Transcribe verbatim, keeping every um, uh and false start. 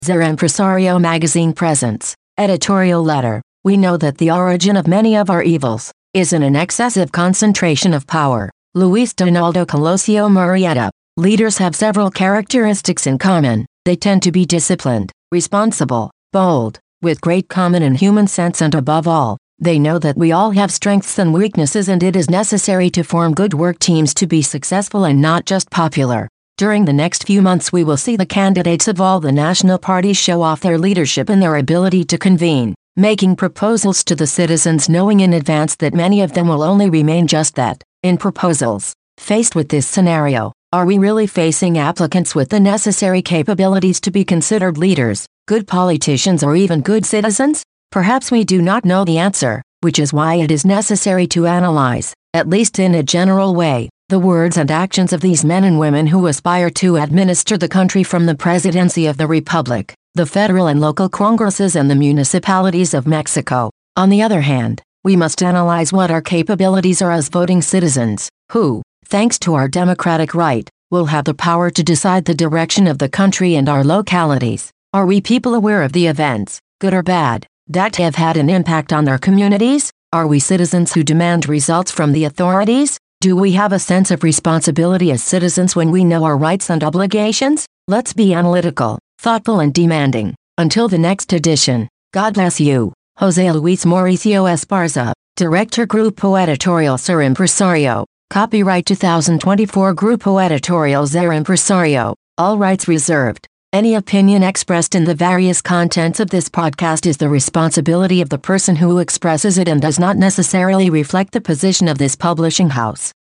Ser Empresario magazine presents editorial letter. We know that the origin of many of our evils is in an excessive concentration of power. Luis Donaldo Colosio Murrieta. Leaders have several characteristics in common. They tend to be disciplined, responsible, bold, with great common and human sense, and above all, they know that we all have strengths and weaknesses, and it is necessary to form good work teams to be successful and not just popular. During the next few months we will see the candidates of all the national parties show off their leadership and their ability to convene, making proposals to the citizens, knowing in advance that many of them will only remain just that, in proposals. Faced with this scenario, are we really facing applicants with the necessary capabilities to be considered leaders, good politicians, or even good citizens? Perhaps we do not know the answer, which is why it is necessary to analyze, at least in a general way, the words and actions of these men and women who aspire to administer the country from the presidency of the Republic, the federal and local congresses, and the municipalities of Mexico. On the other hand, we must analyze what our capabilities are as voting citizens, who, thanks to our democratic right, will have the power to decide the direction of the country and our localities. Are we people aware of the events, good or bad, that have had an impact on their communities? Are we citizens who demand results from the authorities? Do we have a sense of responsibility as citizens when we know our rights and obligations? Let's be analytical, thoughtful, and demanding. Until the next edition, God bless you. Jose Luis Mauricio Esparza, Director, Grupo Editorial Ser Empresario. Copyright two thousand twenty-four, Grupo Editorial Ser Empresario. All rights reserved. Any opinion expressed in the various contents of this podcast is the responsibility of the person who expresses it and does not necessarily reflect the position of this publishing house.